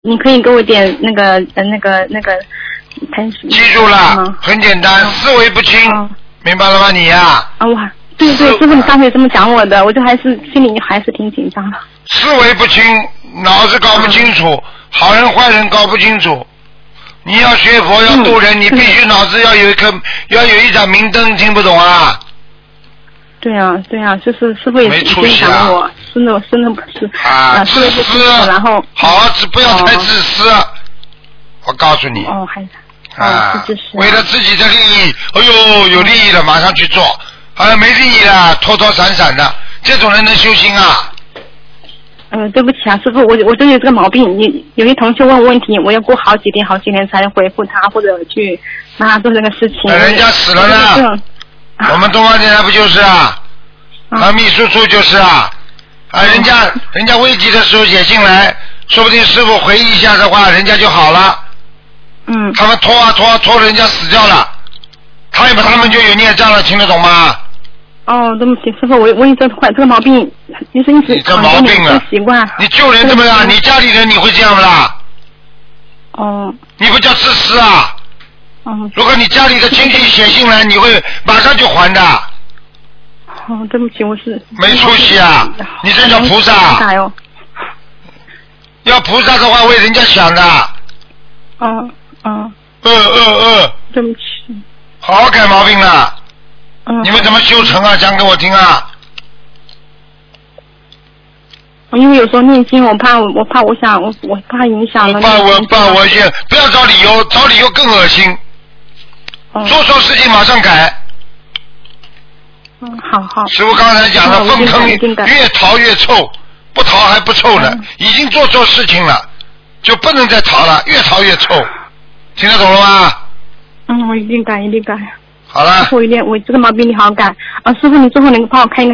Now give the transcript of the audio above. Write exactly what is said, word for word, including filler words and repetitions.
你可以给我点那个呃那个那个开始。 记住了，很简单，思维不清，哦、明白了吗？你呀、啊。 啊哇，对对，师傅你刚才这么讲我的，我就还是心里还是挺紧张的。 思维不清，脑子搞不清楚，嗯、好人坏人搞不清楚。你要学佛要度人，嗯、你必须脑子要有一颗要有一盏明灯，听不懂啊？ 对啊，对啊，就是师傅也没出息啊！ 我真的真的不是啊，自私， 然后好啊，不要太自私。哦、我告诉你。 哦，还啊， 哦、是是为了自己的利益，哎呦，有利益了马上去做，啊，没利益了拖拖闪闪的，这种人能修心啊？ 嗯、呃，对不起啊，师傅，我我真有这个毛病。你有些同学问问题，我要过好几天好几天才能回复他，或者去帮他做这个事情。 人家死了呢，我们东方电台不就是啊？啊，秘书处就是啊，啊，人家、嗯、人家危急的时候写进来，说不定师傅回忆一下的话，人家就好了。 嗯。 他们拖啊拖啊拖，人家死掉了，他们他们就有孽障了，听得懂吗？ 哦，对不起，师傅，我我有这坏这个毛病，就是一直你这毛病啊， 习惯。 你救人怎么样？你家里人你会这样不啦？ 哦。 你不叫自私啊？ 嗯。 如果你家里的亲戚写信来，你会马上就还的。 哦，对不起，我是。 没出息啊！你这叫菩萨。 大哟。 要菩萨的话，为人家想的。 嗯嗯。 嗯嗯嗯。 对不起。 好好改毛病了。 嗯。 你们怎么修成啊？讲给我听啊！ 因为有时候念经，我怕我怕我想我我怕影响了。 我怕我怕我也不要找理由，找理由更恶心。 嗯。 做错事情马上改。 嗯，好好。 师傅刚才讲的，粪坑越逃越臭，不逃还不臭呢。嗯、已经做错事情了，就不能再逃了，越逃越臭。听得懂了吗？ 嗯，我一定改，一定改。 好了。 师傅，一定，我这个毛病你好好改。啊，师傅，你最后能帮我看一个。